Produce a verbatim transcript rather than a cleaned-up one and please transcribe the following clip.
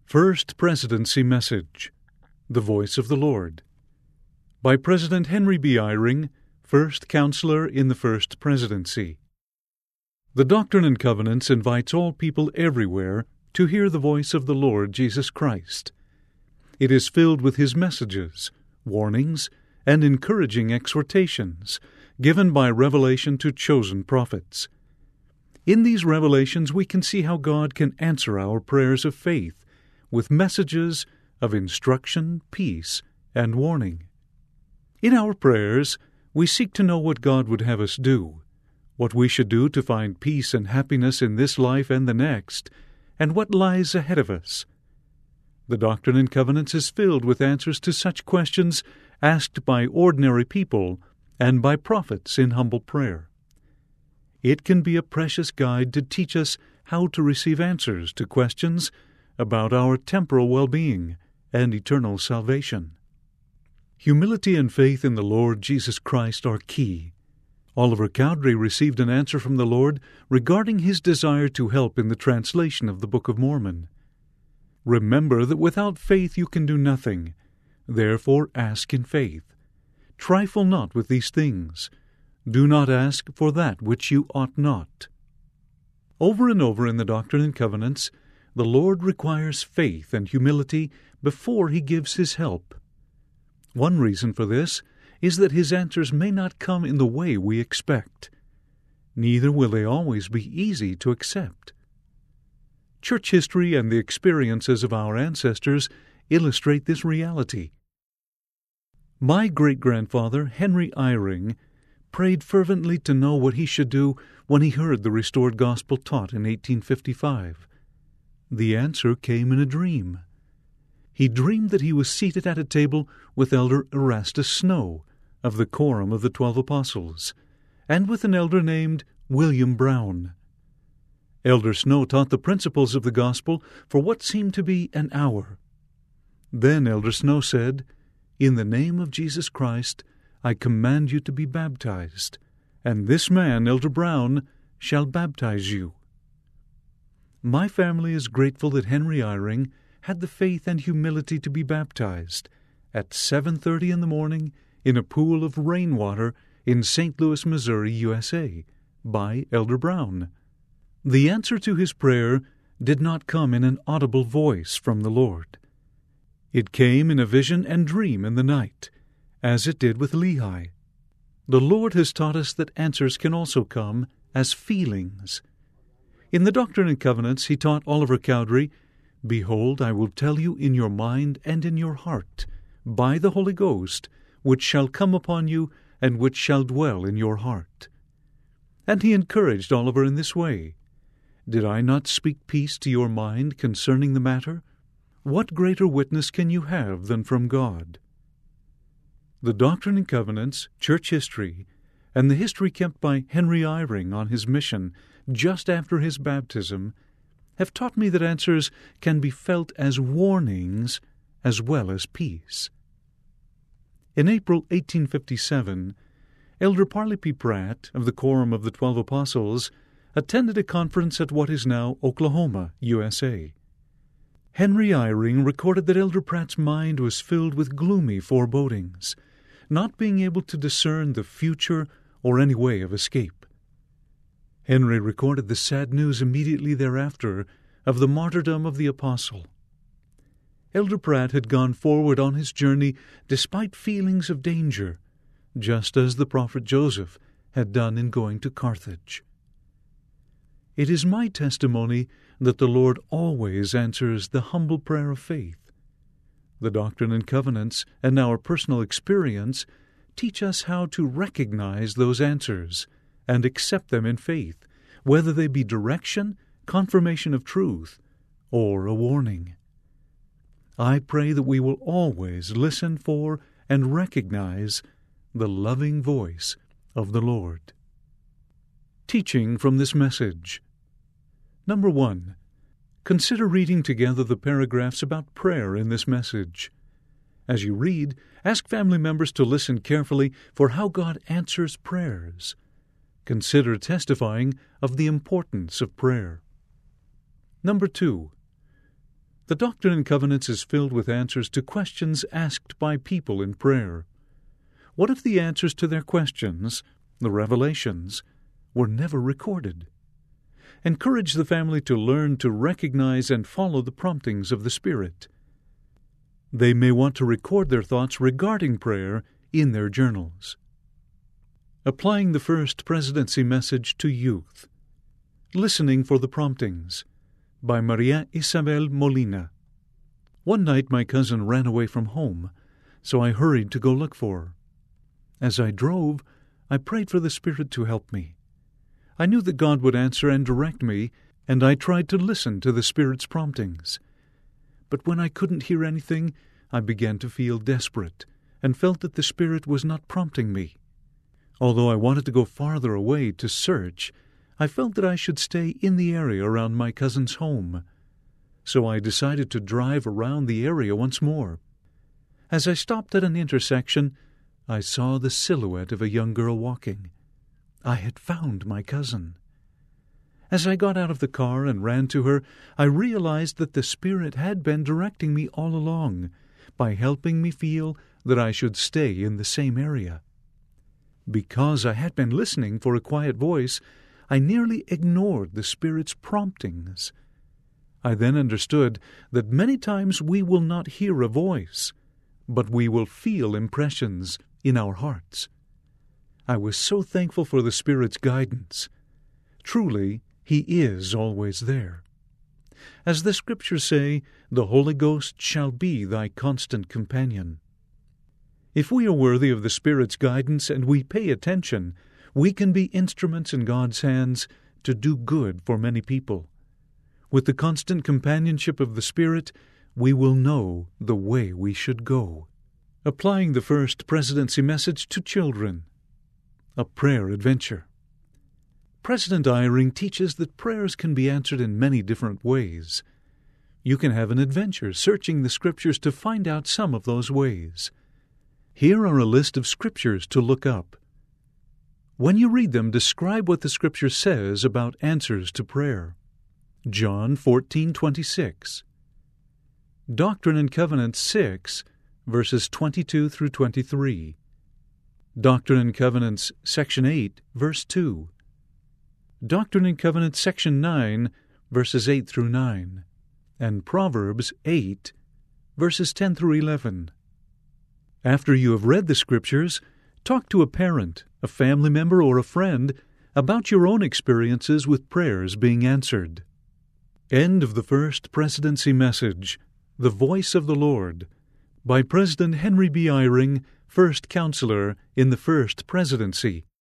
First Presidency Message, The Voice of the Lord, by President Henry B. Eyring, First Counselor in the First Presidency. The Doctrine and Covenants invites all people everywhere to hear the voice of the Lord Jesus Christ. It is filled with His messages, warnings, and encouraging exhortations given by revelation to chosen prophets. In these revelations we can see how God can answer our prayers of faith with messages of instruction, peace, and warning. In our prayers, we seek to know what God would have us do, what we should do to find peace and happiness in this life and the next, and what lies ahead of us. The Doctrine and Covenants is filled with answers to such questions asked by ordinary people and by prophets in humble prayer. It can be a precious guide to teach us how to receive answers to questions about our temporal well-being and eternal salvation. Humility and faith in the Lord Jesus Christ are key. Oliver Cowdery received an answer from the Lord regarding his desire to help in the translation of the Book of Mormon. Remember that without faith you can do nothing. Therefore ask in faith. Trifle not with these things. Do not ask for that which you ought not. Over and over in the Doctrine and Covenants, the Lord requires faith and humility before He gives His help. One reason for this is that His answers may not come in the way we expect. Neither will they always be easy to accept. Church history and the experiences of our ancestors illustrate this reality. My great-grandfather, Henry Eyring, prayed fervently to know what he should do when he heard the restored gospel taught in eighteen fifty-five. The answer came in a dream. He dreamed that he was seated at a table with Elder Erastus Snow of the Quorum of the Twelve Apostles, and with an elder named William Brown. Elder Snow taught the principles of the gospel for what seemed to be an hour. Then Elder Snow said, "In the name of Jesus Christ, I command you to be baptized, and this man, Elder Brown, shall baptize you." My family is grateful that Henry Eyring had the faith and humility to be baptized at seven thirty in the morning in a pool of rainwater in Saint Louis, Missouri, U S A, by Elder Brown. The answer to his prayer did not come in an audible voice from the Lord. It came in a vision and dream in the night, as it did with Lehi. The Lord has taught us that answers can also come as feelings. In the Doctrine and Covenants, he taught Oliver Cowdery, "Behold, I will tell you in your mind and in your heart, by the Holy Ghost, which shall come upon you, and which shall dwell in your heart." And he encouraged Oliver in this way, "Did I not speak peace to your mind concerning the matter? What greater witness can you have than from God?" The Doctrine and Covenants, church history, and the history kept by Henry Eyring on his mission just after his baptism have taught me that answers can be felt as warnings as well as peace. In April eighteen fifty-seven, Elder Parley P. Pratt of the Quorum of the Twelve Apostles attended a conference at what is now Oklahoma, U S A. Henry Eyring recorded that Elder Pratt's mind was filled with gloomy forebodings, not being able to discern the future or any way of escape. Henry recorded the sad news immediately thereafter of the martyrdom of the apostle. Elder Pratt had gone forward on his journey despite feelings of danger, just as the prophet Joseph had done in going to Carthage. It is my testimony that the Lord always answers the humble prayer of faith. The Doctrine and Covenants and our personal experience teach us how to recognize those answers and accept them in faith, whether they be direction, confirmation of truth, or a warning. I pray that we will always listen for and recognize the loving voice of the Lord. Teaching from this message. Number one, consider reading together the paragraphs about prayer in this message. As you read, ask family members to listen carefully for how God answers prayers. Consider testifying of the importance of prayer. Number two, The Doctrine and Covenants is filled with answers to questions asked by people in prayer. What if the answers to their questions, the revelations, were never recorded? Encourage the family to learn to recognize and follow the promptings of the Spirit. They may want to record their thoughts regarding prayer in their journals. Applying the First Presidency Message to Youth. Listening for the Promptings, by Maria Isabel Molina. One night my cousin ran away from home, so I hurried to go look for her. As I drove, I prayed for the Spirit to help me. I knew that God would answer and direct me, and I tried to listen to the Spirit's promptings. But when I couldn't hear anything, I began to feel desperate, and felt that the Spirit was not prompting me. Although I wanted to go farther away to search, I felt that I should stay in the area around my cousin's home. So I decided to drive around the area once more. As I stopped at an intersection, I saw the silhouette of a young girl walking. I had found my cousin. As I got out of the car and ran to her, I realized that the Spirit had been directing me all along by helping me feel that I should stay in the same area. Because I had been listening for a quiet voice, I nearly ignored the Spirit's promptings. I then understood that many times we will not hear a voice, but we will feel impressions in our hearts. I was so thankful for the Spirit's guidance. Truly, He is always there. As the Scriptures say, the Holy Ghost shall be thy constant companion. If we are worthy of the Spirit's guidance and we pay attention, we can be instruments in God's hands to do good for many people. With the constant companionship of the Spirit, we will know the way we should go. Applying the First Presidency Message to children. A prayer adventure. President Eyring teaches that prayers can be answered in many different ways. You can have an adventure searching the Scriptures to find out some of those ways. Here are a list of Scriptures to look up. When you read them, describe what the Scripture says about answers to prayer. John fourteen twenty-six. Doctrine and Covenants six, verses twenty-two through twenty-three. Doctrine and Covenants section eight, verse two. Doctrine and Covenants section nine, verses eight through nine. And Proverbs eight, verses ten through eleven. After you have read the Scriptures, talk to a parent, a family member, or a friend about your own experiences with prayers being answered. End of the First Presidency Message, The Voice of the Lord, by President Henry B. Eyring, First Counselor in the First Presidency.